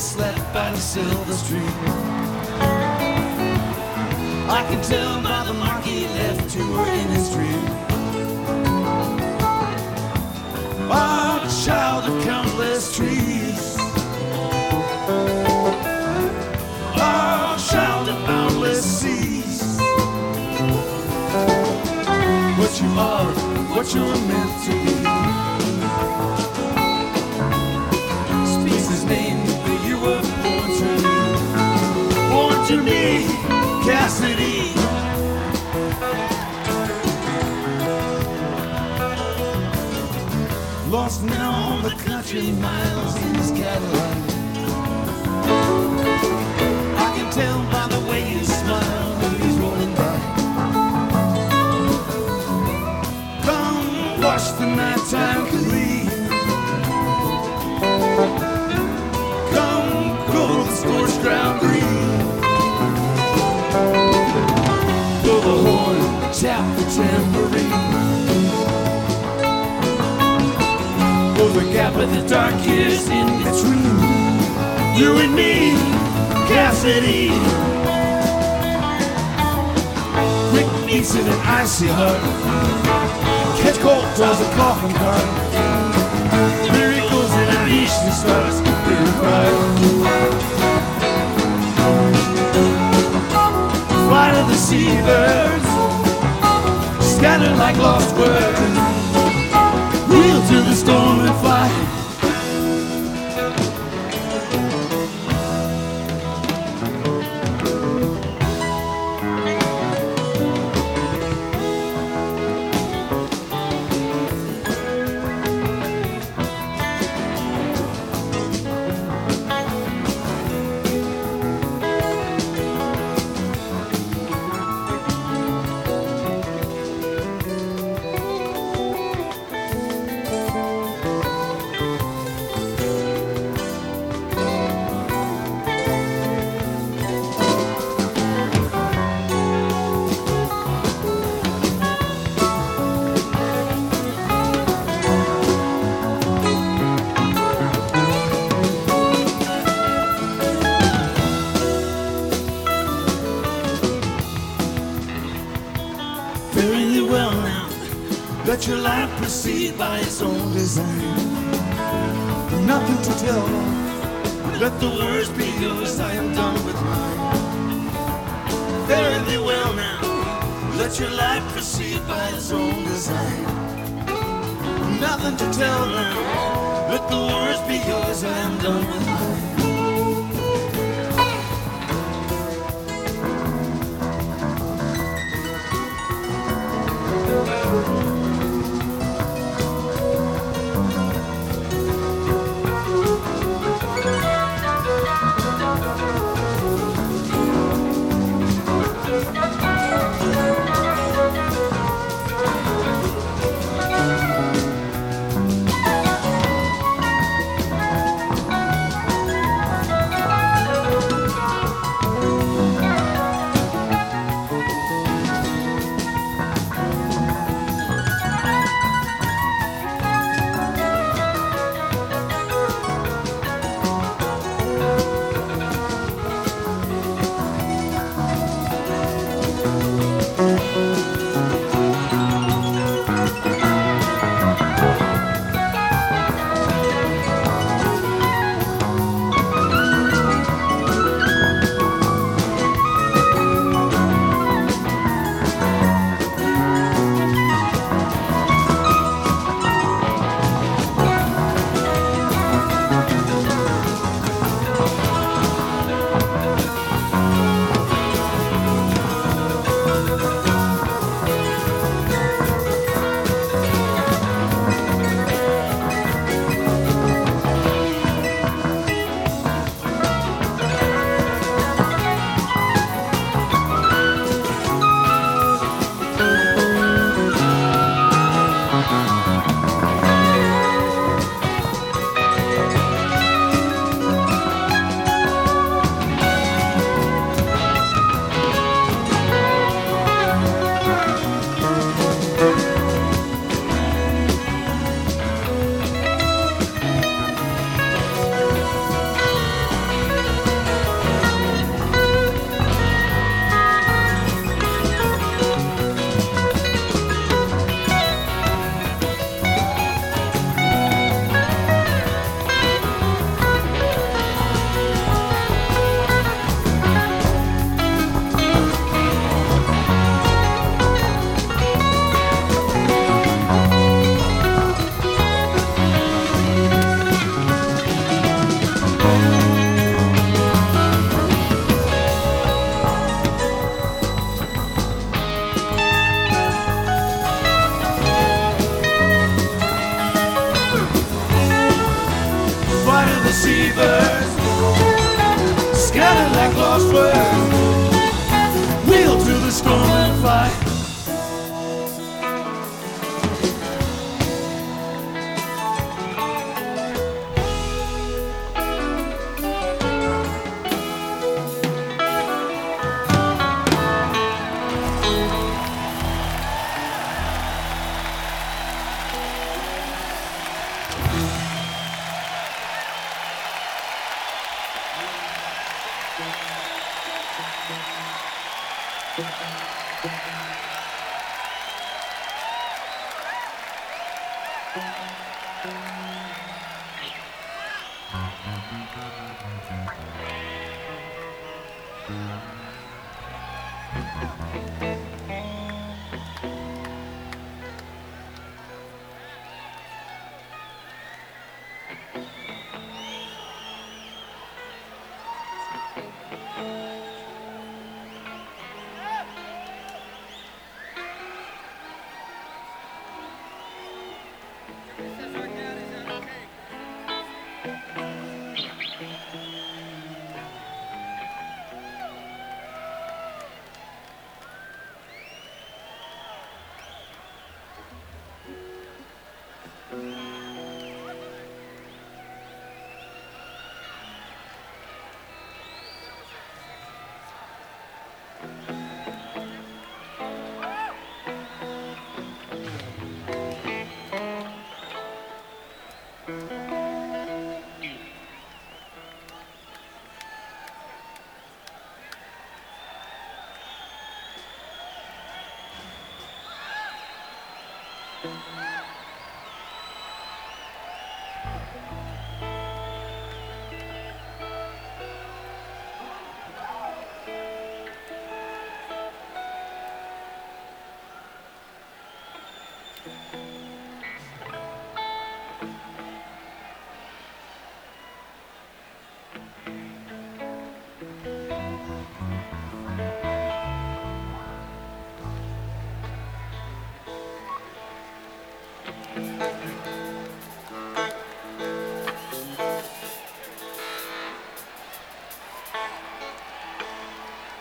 slept by the silver stream. I can tell by the mark he left to her in his dream. Oh, child of countless trees. Oh, child of boundless seas. What you are, what you're meant to be. Speaks his name, but you were born to me. Born to me, Cassidy. Lost now on the country miles in his Cadillac. I can tell by the way you smile when he's rolling by. Come watch the nighttime gleam. Come go to the scorched ground green. Blow the horn, tap the tambourine. The gap of the dark years in between you and me, Cassidy. Quick beats in an icy heart. Catch cold draws a coffin cart. Miracles in an eastern stars. Flight of the seabirds, scattered like lost words. Wheel to the storm and fly. Fairly well now, let your life proceed by its own design. Nothing to tell, let the words be yours, I am done with mine. Fairly well now, let your life proceed by its own design. Nothing to tell now, let the words be yours, I am done with mine. swear, wheel through the storm and fly.